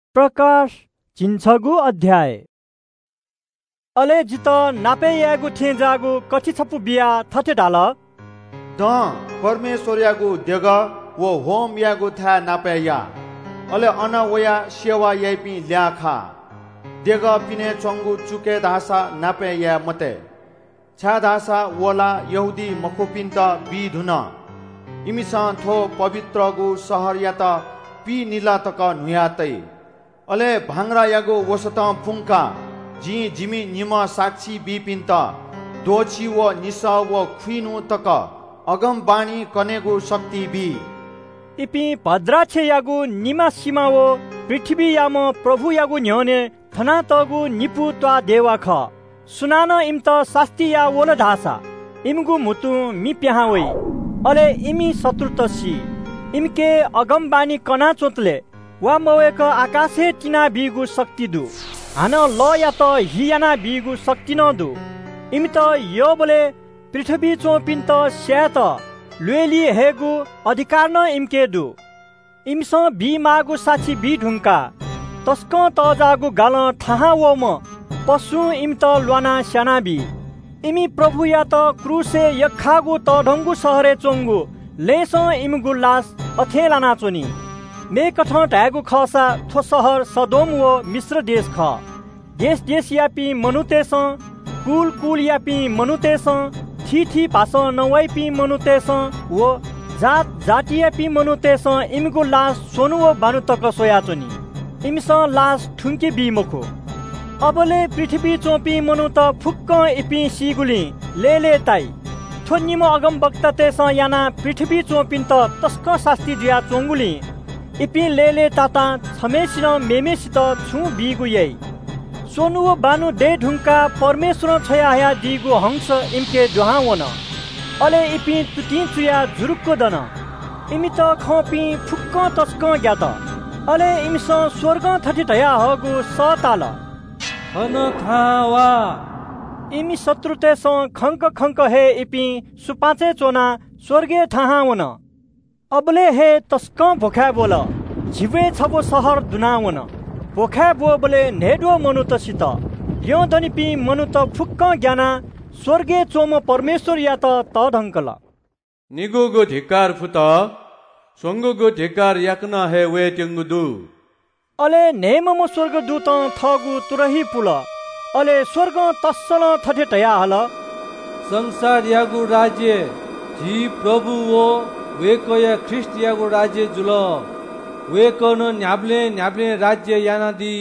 प्रकाश चिन्छगु अध्याय अले जित नापे यागु थे जागु कछि छपु बिया थथे डाल द परमेश्वर यागु देग वो होम यागु था नापे या अले अन वया सेवा यापि ल्याखा देग पिने चंगु चुके दासा नापे या मते छा दासा वला यहुदी मखोपिन्त बि धुन इमिसा थो पवित्रगु शहर या त पि निला तक नुयातै अले भांगरा यागो वसत फुंका जी जिमी निमा साक्षी बिपिन्त दोची व निसा व खुइनु तक अगम बाणी कनेगु शक्ति बि इपि भद्राछे यागु निमा सीमा वो पृथ्वी याम प्रभु यागु न्योने थना तगु निपु त्वा देवा ख सुनान इमत शास्ति या वोल धासा इमगु मुतु मि प्याहा वई अले इमी शत्रुतसी इमके अगम बाणी कना चोतले वा मवेक आकाशे टिना बिगु शक्ति दु हान ल या त हियाना बिगु शक्ति न दु इमि त यो बोले पृथ्वी चोपिन त स्यात लुएली हेगु अधिकार न इमके दु इमस बि मागु साक्षी बि ढुंका तस्क त जागु गाल थाहा वो म पशु इम त ल्वाना स्याना बि इमि प्रभु या त क्रुसे यखागु त ढंगु सहरे चोंगु लेस इमगु लास अथेलाना चोनी मे कठ ढागु खसा थो सहर सदोम वो मिश्र देश ख देश देश यापी मनुतेस कुल कुल यापी मनुतेस थी थी भाष नवाइपी मनुतेस वो जात जाति यापी मनुतेस इमगु लास सोनु वो बानु तक सोयाचोनी इमस लास ठुंके बिमखो अबले पृथ्वी चोपी मनु त फुक्क इपी सिगुली ले ताई थोनिम अगम वक्ता तेस याना पृथ्वी चोपिन त तस्क शास्ति जुया चोंगुली इपि लेले ताता छमेसिन मेमेसित छु बिगु यई सोनु बानु दे ढुंका परमेश्वर छया दिगु हंस इमके जोहावन अले इपि तुति चुया जुरुक्को दन इमि त खपि फुक्क तस्क ज्ञात अले इमिस स्वर्ग थति तया हगु सताल हन थावा इमि शत्रुते स खंक खंक हे इपि सुपाचे चोना स्वर्गे थाहावन अबले हे तस्क भोखा बोल झिवे छबो सहर दुनावन भोखा बो बोले नेडो मनु तसित यो दनिपि मनु त फुक्क ज्ञाना स्वर्गे चोम परमेश्वर या त ढंकल निगुगु धिकार फुत संगुगु धिकार याकना हे वे टिंगुदु अले नेमम स्वर्ग दूत थगु तुरही पुल अले स्वर्ग तस्सल थथे तया हल संसार यागु राज्य जी प्रभु वो वेकया ख्रिस्ट यागु राज्य जुल वेकन न्याब्ले राज्य यानादी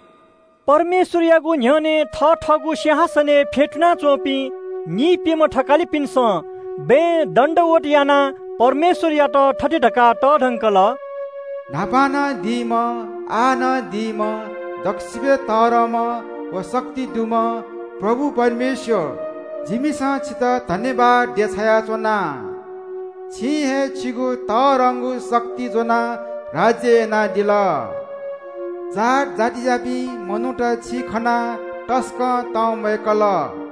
परमेश्वर यागु न्यने थ ठगु सिंहासने फेटना चोपी नि पिम ठकाली पिन्स बे दण्डवट याना परमेश्वर या त ठटे ढका त ढंकल नापान दिम आन दिम दक्षिबे तरम व शक्ति दुम प्रभु परमेश्वर जिमिसा छित धन्यवाद देछाया चोना छि हे छिगु तरंगु शक्ति जोना राज्य ना दिल जात जाति जापि मनुट छि खना टस्क त मैकल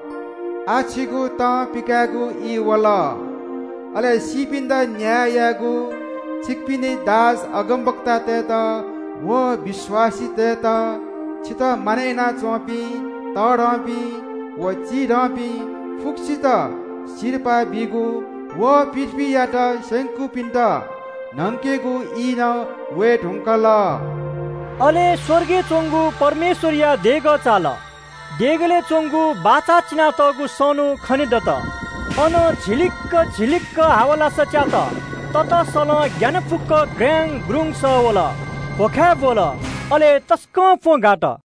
आछिगु त पिकागु इ वल अले सिपिन्द न्यायगु छिकपिने दास अगमवक्ता ते त वो विश्वासी ते त छित मानेना चोपी तडपी वो चिरपी फुक्सित सिरपा बिगु वो पृथ्वी यात शंकु पिण्ड नंकेगु इन वे ढुंकल अले स्वर्गे चोंगु परमेश्वर या देग चाल देगले चोंगु बाचा चिना तगु सोनु खनिदत अन झिलिक्क झिलिक्क हावला सच्यात तत सल ज्ञानफुक्क ग्रैंग ग्रुङ सवल पोखा बोल अले तस्क पो गाट